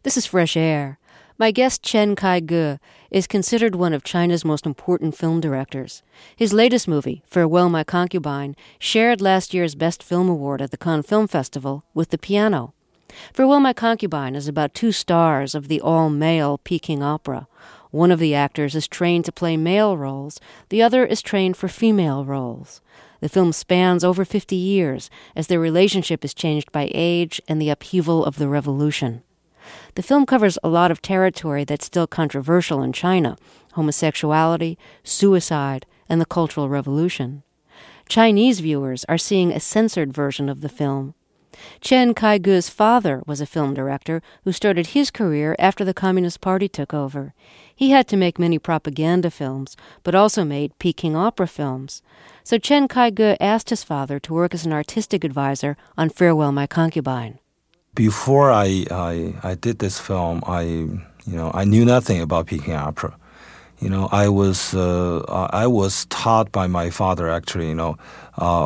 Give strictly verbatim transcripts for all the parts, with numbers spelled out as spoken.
This is Fresh Air. My guest Chen Kai-ge is considered one of China's most important film directors. His latest movie, Farewell My Concubine, shared last year's Best Film Award at the Cannes Film Festival with The Piano. Farewell My Concubine is about two stars of the all-male Peking opera. One of the actors is trained to play male roles, the other is trained for female roles. The film spans over fifty years as their relationship is changed by age and the upheaval of the revolution. The film covers a lot of territory that's still controversial in China: homosexuality, suicide, and the Cultural Revolution. Chinese viewers are seeing a censored version of the film. Chen Kai-ge's father was a film director who started his career after the Communist Party took over. He had to make many propaganda films, but also made Peking opera films. So Chen Kai-ge asked his father to work as an artistic advisor on Farewell My Concubine. Before I, I I did this film, I you know I knew nothing about Peking opera. You know, I was uh, I was taught by my father actually. You know, uh,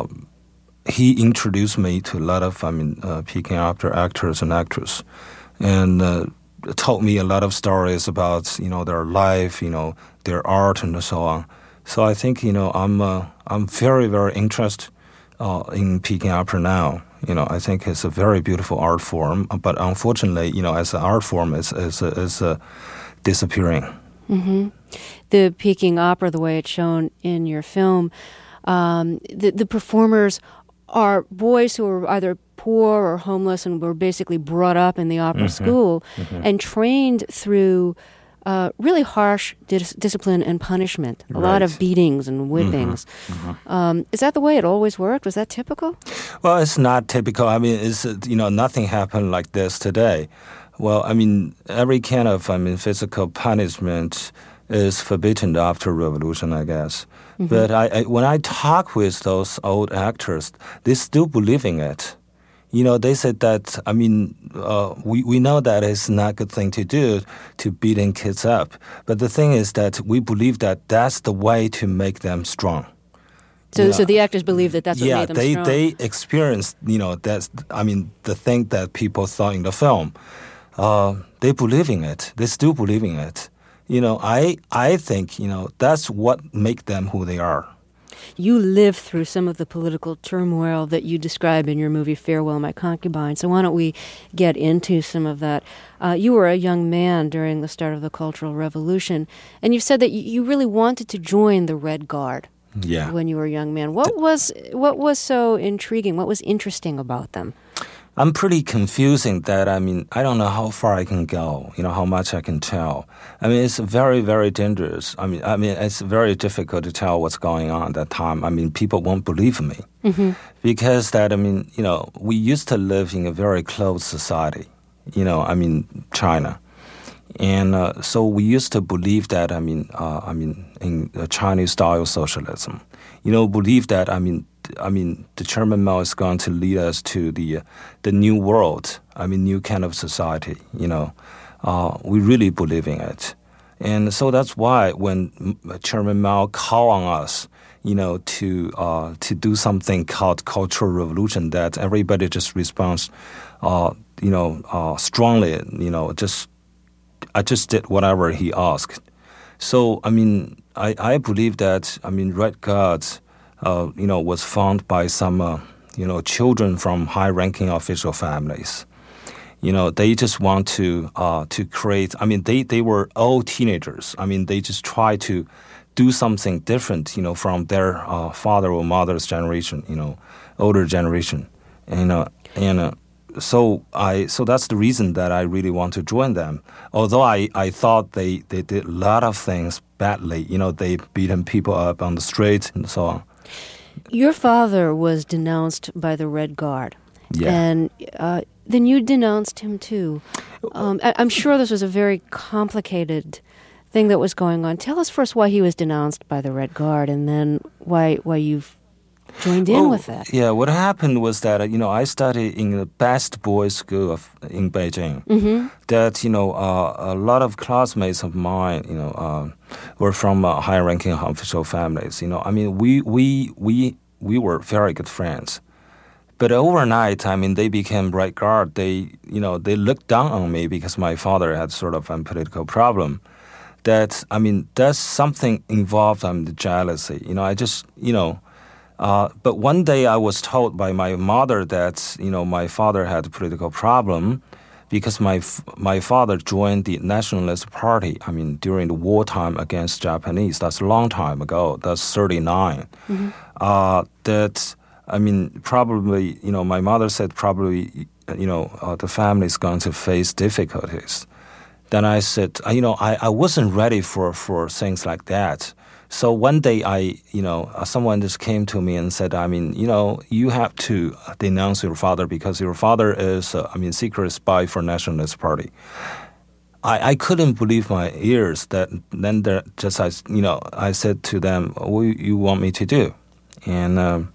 he introduced me to a lot of I mean uh, Peking opera actors and actresses, and uh, told me a lot of stories about you know their life, you know their art and so on. So I think you know I'm uh, I'm very very interested uh, in Peking opera now. You know, I think it's a very beautiful art form, but unfortunately, you know, as an art form, it's, it's, it's uh, disappearing. Mm-hmm. The Peking opera, the way it's shown in your film, um, the, the performers are boys who are either poor or homeless and were basically brought up in the opera mm-hmm. school mm-hmm. and trained through Uh, really harsh dis- discipline and punishment, a right. lot of beatings and whippings. Mm-hmm. Mm-hmm. Um, is that the way it always worked? Was that typical? Well, it's not typical. I mean, it's, you know, nothing happened like this today. Well, I mean, every kind of, I mean, physical punishment is forbidden after revolution, I guess. Mm-hmm. But I, I, when I talk with those old actors, they still believe in it. You know, they said that, I mean, uh, we, we know that it's not a good thing to do, to beating kids up. But the thing is that we believe that that's the way to make them strong. So yeah. so the actors believe that that's what yeah, made them they, strong? Yeah, they experienced, you know, that's, I mean, the thing that people saw in the film. Uh, they believe in it. They still believe in it. You know, I, I think, you know, that's what makes them who they are. You lived through some of the political turmoil that you describe in your movie Farewell My Concubine, so why don't we get into some of that? Uh, you were a young man during the start of the Cultural Revolution, and you said that you really wanted to join the Red Guard yeah. when you were a young man. What was what was so intriguing? What was interesting about them? I'm pretty confusing that, I mean, I don't know how far I can go, you know, how much I can tell. I mean, it's very, very dangerous. I mean, I mean, it's very difficult to tell what's going on at that time. I mean, people won't believe me. Mm-hmm. Because that, I mean, you know, we used to live in a very closed society, you know, I mean, China. And uh, so we used to believe that, I mean, uh, I mean, in the Chinese-style socialism, you know, believe that, I mean, I mean, the Chairman Mao is going to lead us to the uh, the new world. I mean, new kind of society. You know, uh, we really believe in it, and so that's why when Chairman Mao called on us, you know, to uh, to do something called Cultural Revolution, that everybody just responds, uh, you know, uh, strongly. You know, just I just did whatever he asked. So I mean, I I believe that I mean, Red Guards. Uh, you know, was found by some, uh, you know, children from high-ranking official families. You know, they just want to uh, to create. I mean, they, they were all teenagers. I mean, they just try to do something different. You know, from their uh, father or mother's generation. You know, older generation. And uh, and uh, so I so that's the reason that I really want to join them. Although I, I thought they, they did a lot of things badly. You know, they beaten people up on the streets and so on. Your father was denounced by the Red Guard, yeah. and uh, then you denounced him too. Um, I- I'm sure this was a very complicated thing that was going on. Tell us first why he was denounced by the Red Guard, and then why why you've joined in oh, with that. Yeah, what happened was that, you know, I studied in the best boys' school of, in Beijing. Mm-hmm. That, you know, uh, a lot of classmates of mine, you know, uh, were from uh, high-ranking official families. You know, I mean, we we we we were very good friends. But overnight, I mean, they became right guard. They, you know, they looked down on me because my father had sort of a political problem. That, I mean, there's something involved in the jealousy. You know, I just, you know, uh, but one day I was told by my mother that, you know, my father had a political problem because my my father joined the Nationalist Party, I mean, during the wartime against Japanese. That's a long time ago. That's thirty-nine. Mm-hmm. Uh, that, I mean, probably, you know, my mother said probably, you know, uh, the family is going to face difficulties. Then I said, you know, I, I wasn't ready for, for things like that. So one day I, you know, someone just came to me and said, I mean, you know, you have to denounce your father because your father is, uh, I mean, secret spy for Nationalist Party. I, I couldn't believe my ears. That then there just, I, you know, I said to them, what do you want me to do? And um,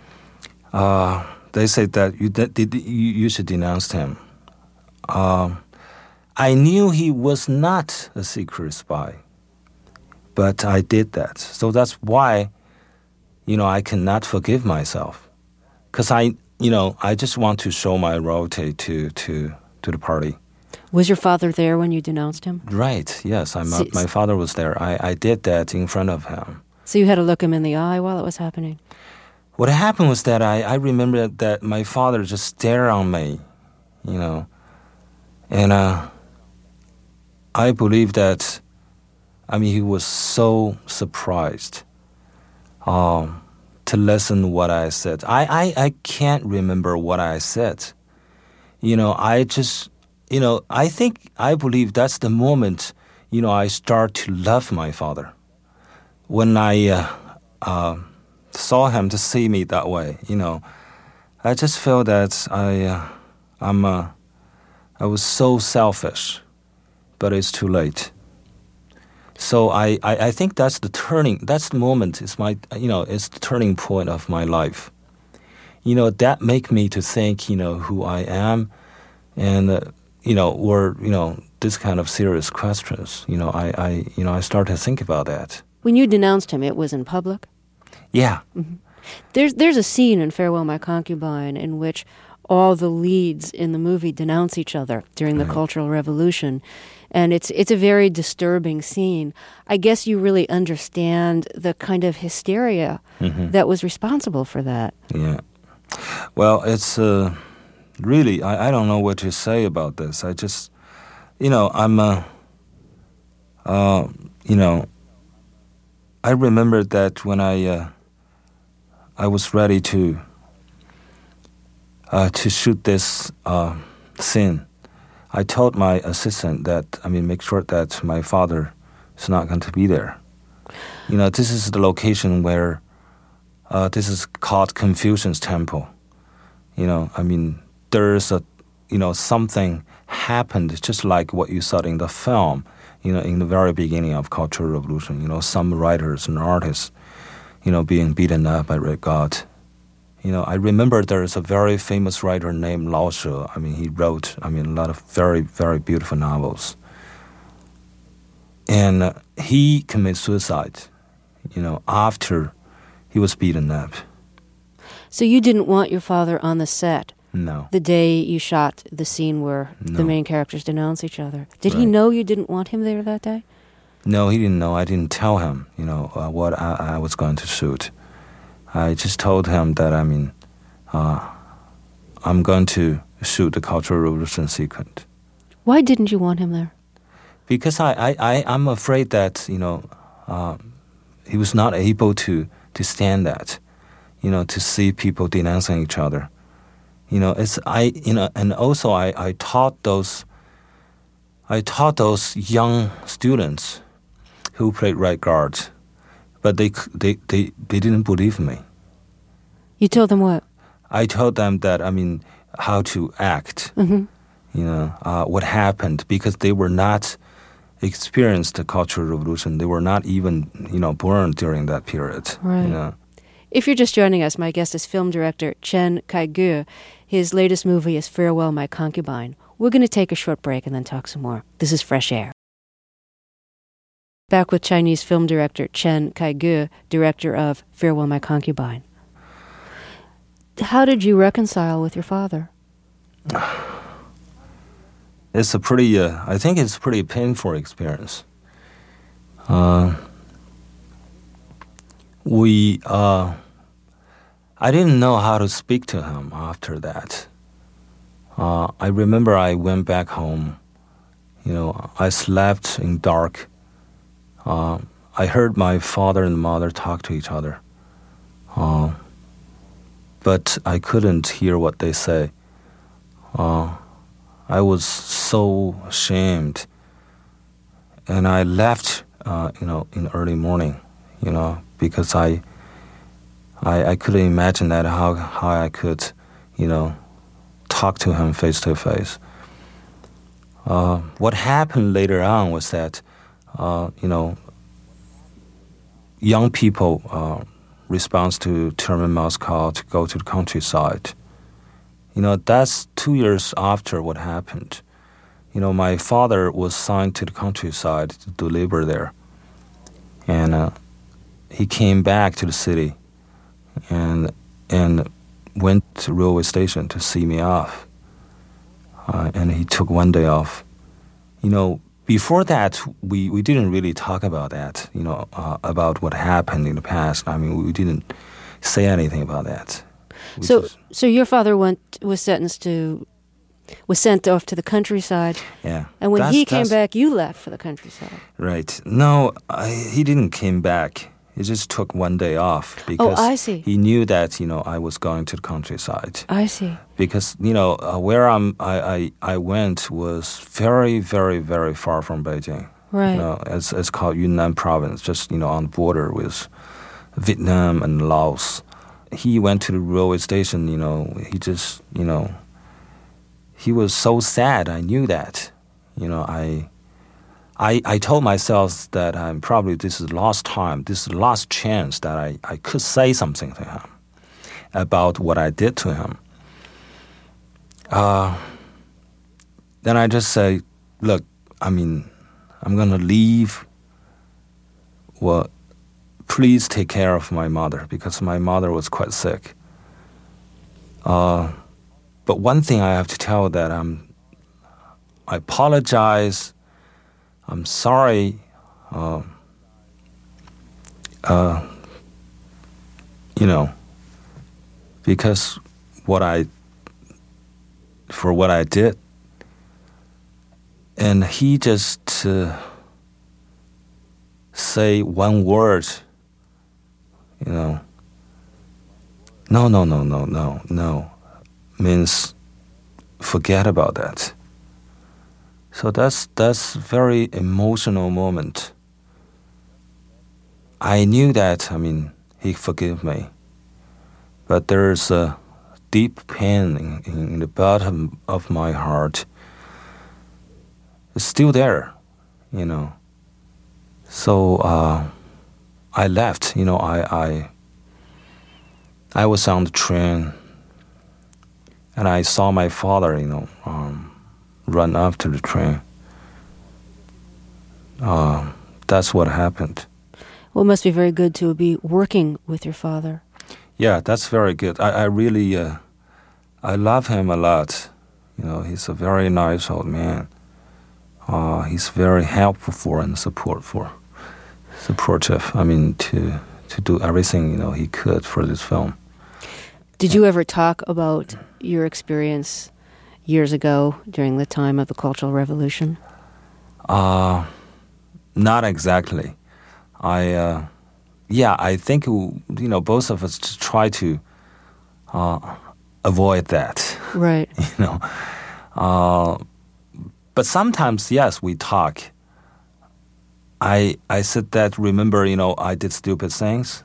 uh, they said that you, that, you, you should denounce him. Um, I knew he was not a secret spy, but I did that. So that's why, you know, I cannot forgive myself. Because I, you know, I just want to show my loyalty to, to, to the party. Was your father there when you denounced him? Right, yes. I'm, so, my father was there. I, I did that in front of him. So you had to look him in the eye while it was happening? What happened was that I, I remember that my father just stared on me, you know, and uh, I believe that, I mean, he was so surprised um, to listen what I said. I, I, I can't remember what I said. You know, I just, you know, I think, I believe that's the moment, you know, I start to love my father. When I uh, uh, saw him to see me that way, you know, I just felt that I, uh, I'm, uh, I was so selfish, but it's too late. So I, I, I think that's the turning, that's the moment, it's my, you know, it's the turning point of my life. You know, that make me to think, you know, who I am and, uh, you know, or, you know, this kind of serious questions. You know, I, I, you know, I started to think about that. When you denounced him, it was in public? Yeah. Mm-hmm. There's, there's a scene in Farewell My Concubine in which all the leads in the movie denounce each other during the right. Cultural Revolution. And it's it's a very disturbing scene. I guess you really understand the kind of hysteria mm-hmm. that was responsible for that. Yeah. Well, it's uh, really, I, I don't know what to say about this. I just, you know, I'm, uh, uh, you know, I remember that when I, uh, I was ready to, uh, to shoot this uh, scene, I told my assistant that, I mean, make sure that my father is not going to be there. You know, this is the location where, uh, this is called Confucius Temple. You know, I mean, there's a, you know, something happened just like what you saw in the film, you know, in the very beginning of Cultural Revolution. You know, some writers and artists, you know, being beaten up by Red God. You know, I remember there is a very famous writer named Lao She. I mean, he wrote, I mean, a lot of very, very beautiful novels. And uh, he committed suicide, you know, after he was beaten up. So you didn't want your father on the set? No. The day you shot the scene where no. the main characters denounce each other. Did right. he know you didn't want him there that day? No, he didn't know. I didn't tell him, you know, uh, what I, I was going to shoot. I just told him that, I mean, uh, I'm going to shoot the Cultural Revolution sequence. Why didn't you want him there? Because I, I, I, I'm afraid that, you know, uh, he was not able to, to stand that, you know, to see people denouncing each other. You know, it's, I, you know, and also I, I taught those, I taught those young students who played right guard. But they, they they they didn't believe me. You told them what? I told them that, I mean, how to act, mm-hmm. you know, uh, what happened, because they were not experienced the Cultural Revolution. They were not even, you know, born during that period. Right. You know. If you're just joining us, my guest is film director Chen Kai-ge. His latest movie is Farewell My Concubine. We're going to take a short break and then talk some more. This is Fresh Air. Back with Chinese film director Chen Kai-ge, director of Farewell My Concubine. how did you reconcile with your father? It's a pretty, uh, I think it's a pretty painful experience. Uh, we, uh, I didn't know how to speak to him after that. Uh, I remember I went back home. You know, I slept in dark. Uh, I heard my father and mother talk to each other. Uh, but I couldn't hear what they say. Uh, I was so ashamed. And I left, uh, you know, in early morning, you know, because I, I, I couldn't imagine that how, how I could, you know, talk to him face to face. Uh, what happened later on was that, uh, you know, young people uh, response to term in Moscow to go to the countryside. You know, that's two years after what happened. You know, my father was signed to the countryside to do labor there. And uh, he came back to the city and and went to the railway station to see me off. Uh, and he took one day off. You know, before that, we, we didn't really talk about that, you know, uh, about what happened in the past. I mean, we didn't say anything about that. We So, just- so your father went was sentenced to was sent off to the countryside, yeah. and when That's- he came that's- back, you left for the countryside. Right. No, I, he didn't came back. He just took one day off because Oh, I see. he knew that, you know, I was going to the countryside. I see. Because, you know, uh, where I'm, I, I, I went was very, very, very far from Beijing. Right. You know, it's, it's called Yunnan province, just, you know, on the border with Vietnam and Laos. He went to the railway station, you know, he just, you know, he was so sad. I knew that. You know, I... I, I told myself that I'm probably this is the last time, this is the last chance that I, I could say something to him about what I did to him. Uh, then I just say, look, I mean, I'm going to leave. Well, please take care of my mother because my mother was quite sick. Uh, but one thing I have to tell that I'm, I apologize. I'm sorry, uh, uh, you know, because what I, for what I did. And he just uh, say one word, you know, no, no, no, no, no, no, means forget about that. So that's that's very emotional moment. I knew that, I mean, he forgave me. But there's a deep pain in, in the bottom of my heart. It's still there, you know. So uh, I left, you know, I, I I was on the train and I saw my father, you know, um, run after the train. Uh, that's what happened. Well, it must be very good to be working with your father. Yeah, that's very good. I, I really, uh, I love him a lot. You know, he's a very nice old man. Uh, he's very helpful and supportful, supportive. I mean, to to do everything, you know, he could for this film. Did you ever talk about your experience years ago during the time of the Cultural Revolution? Uh, not exactly. I, uh, yeah, I think, you know, both of us try to uh, avoid that. Right. You know. Uh, but sometimes, yes, we talk. I I said that, remember, you know, I did stupid things.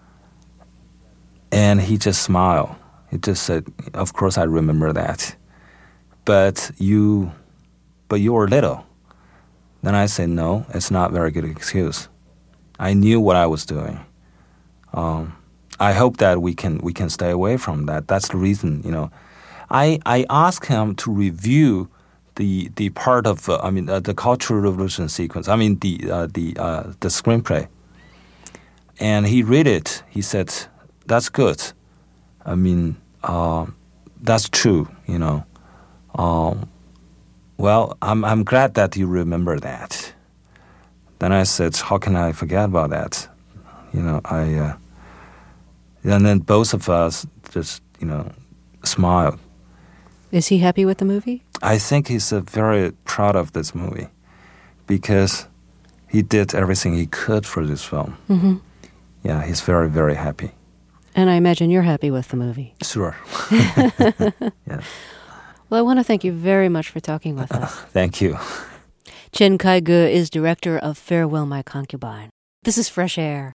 And he just smiled. He just said, of course I remember that. But you, but you were little. Then I said, no, it's not a very good excuse. I knew what I was doing. Um, I hope that we can we can stay away from that. That's the reason, you know. I I asked him to review the the part of uh, I mean uh, the Cultural Revolution sequence. I mean the uh, the uh, the screenplay. And he read it. He said, "That's good. I mean, uh, that's true, you know. Um, well, I'm I'm glad that you remember that. Then I said, how can I forget about that? You know, I, uh, and then both of us just, you know, smiled. Is he happy with the movie? I think he's uh, very proud of this movie because he did everything he could for this film. Mm-hmm. Yeah, he's very, very happy. And I imagine you're happy with the movie. Sure. Yeah. Well, I want to thank you very much for talking with us. Thank you. Chen Kaige is director of Farewell, My Concubine. This is Fresh Air.